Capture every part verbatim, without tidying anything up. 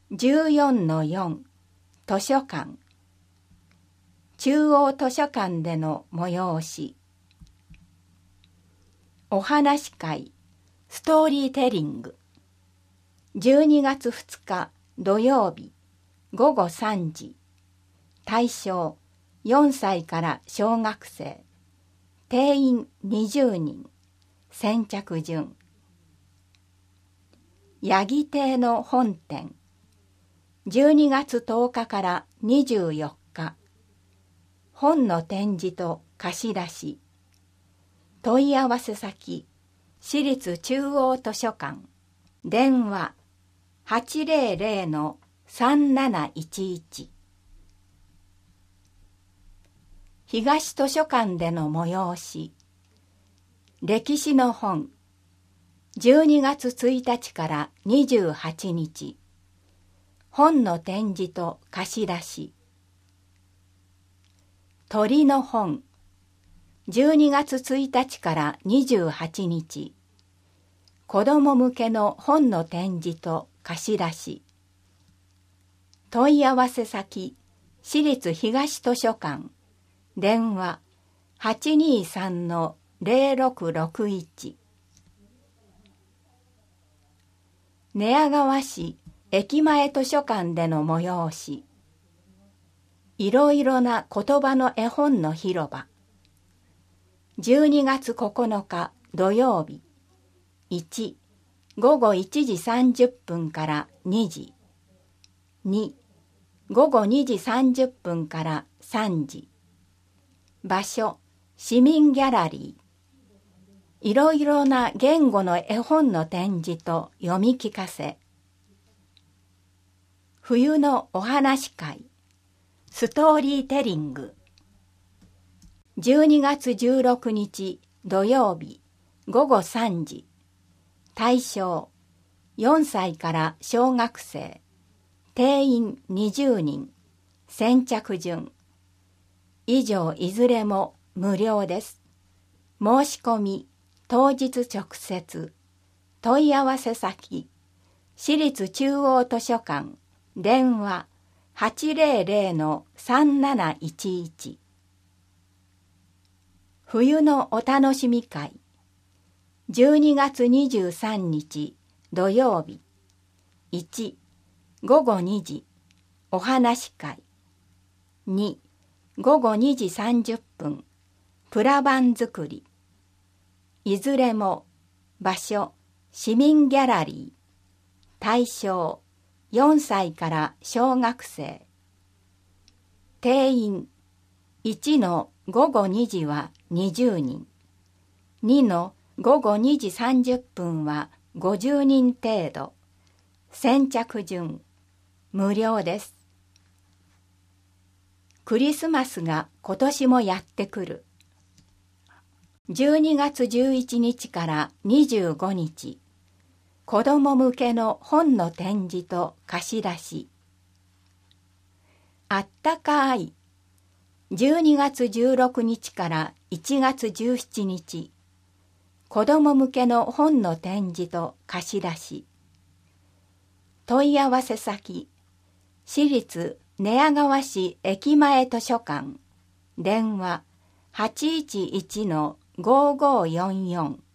じゅうよんのよん 図書館。中央図書館での催し。お話会ストーリーテリング。じゅうにがつふつか土曜日ごごさんじ。対象よんさいから小学生。定員にじゅうにん。先着順。八木亭の本店。じゅうにがつとおかからにじゅうよっか。本の展示と貸し出し。問い合わせ先、私立中央図書館。電話 はちぜろぜろ さんなないちいち。東図書館での催し。歴史の本。じゅうにがつついたちからにじゅうはちにち。本の展示と貸し出し。鳥の本。じゅうにがつついたちからにじゅうはちにち。子ども向けの本の展示と貸し出し。問い合わせ先、私立東図書館。電話 はちにーさんのぜろろくろくいち。寝屋川市駅前図書館での催し。いろいろな言葉の絵本の広場。じゅうにがつここのか土曜日。いち、ごごいちじさんじゅっぷんからにじ。に、ごごにじさんじゅっぷんからさんじ。場所、市民ギャラリー。いろいろな言語の絵本の展示と読み聞かせ。冬のお話会、ストーリーテリング。じゅうにがつじゅうろくにち土曜日ごごさんじ。対象よんさいから小学生。定員にじゅうにん。先着順。以上いずれも無料です。申し込み当日直接。問い合わせ先、私立中央図書館。電話 はちぜろぜろ さんなないちいち。冬のお楽しみ会。じゅうにがつにじゅうさんにち土曜日。いち、ごごにじお話会。に、ごごにじさんじゅっぷんプラ板作り。いずれも場所市民ギャラリー。対象よんさいから小学生。定員いちのごごにじはにじゅうにん。にのごごにじさんじゅっぷんはごじゅうにん程度。先着順。無料です。クリスマスが今年もやってくる。じゅうにがつじゅういちにちからにじゅうごにち。子ども向けの本の展示と貸し出し。あったかい。じゅうにがつじゅうろくにちからいちがつじゅうしちにち。子ども向けの本の展示と貸し出し。問い合わせ先、私立寝屋川市駅前図書館。電話 はちいちいちのごごよんよん。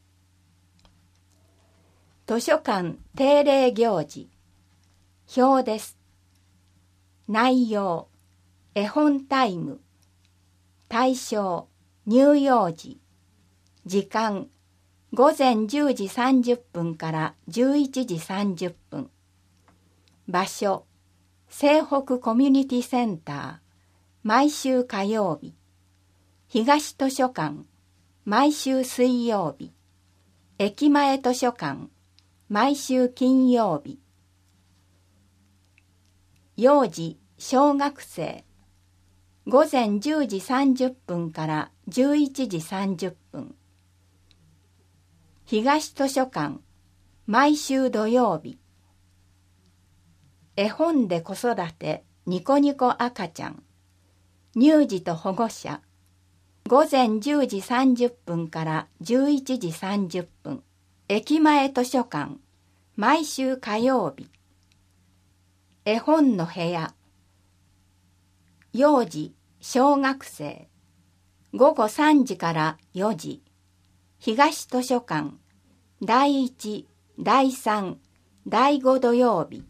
図書館定例行事。表です。内容、絵本タイム。対象、乳幼児。時間、ごぜんじゅうじさんじゅっぷんからじゅういちじさんじゅっぷん。場所、西北コミュニティセンター。毎週火曜日。東図書館。毎週水曜日。駅前図書館。毎週金曜日。幼児、小学生。ごぜんじゅうじさんじゅっぷんからじゅういちじさんじゅっぷん。東図書館。毎週土曜日。絵本で子育てニコニコ赤ちゃん。乳児と保護者。ごぜんじゅうじさんじゅっぷんからじゅういちじさんじゅっぷん。駅前図書館。毎週火曜日。 絵本の部屋。幼児、小学生。午後さんじからよじ。東図書館。だいいち、だいさん、だいご土曜日。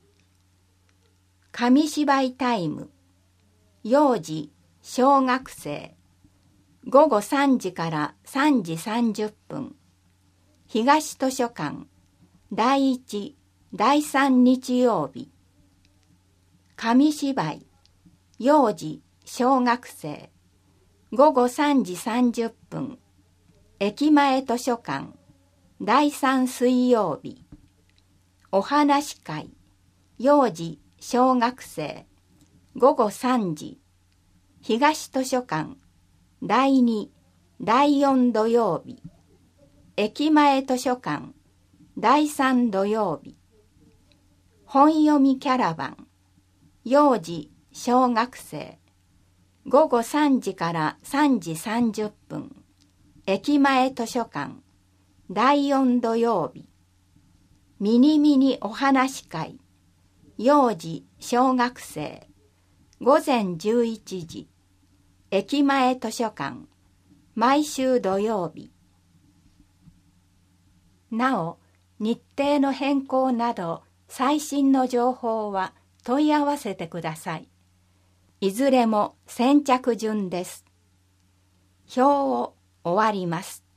紙芝居タイム。幼児、小学生。午後さんじからさんじさんじゅっぷん。東図書館。だいいち、だいさん日曜日。紙芝居。幼児、小学生。午後さんじさんじゅっぷん。駅前図書館。だいさん水曜日。お話し会。幼児、小学生。午後さんじ。東図書館。だいに、だいよん土曜日。駅前図書館。だいさん土曜日。本読みキャラバン。幼児、小学生。午後さんじからさんじさんじゅっぷん。駅前図書館。だいよん土曜日。ミニミニお話し会。幼児、小学生。午前じゅういちじ。駅前図書館。毎週土曜日。なお、日程の変更など最新の情報は問い合わせてください。いずれも先着順です。表を終わります。